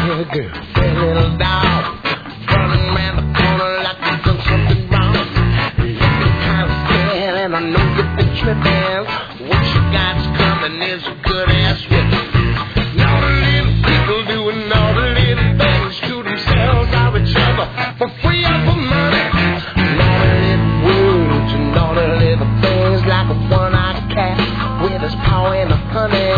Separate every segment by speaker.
Speaker 1: girl, that little dog, running around the corner like you've done something wrong. Looking kind of scared, and I know you've been tripping. What you got's coming is a good ass whipping. All the little people doing all the little things to themselves or each other for free or for money. And all the little words and all the little things like a one-eyed cat with his paw in the honey.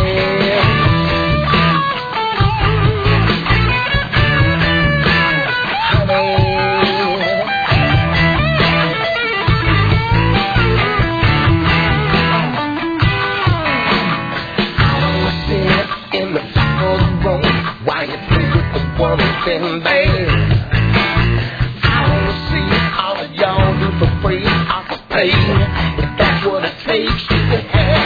Speaker 1: Been bad. I wanna see all of y'all do for free, I can pay. If that's what it takes, you can have.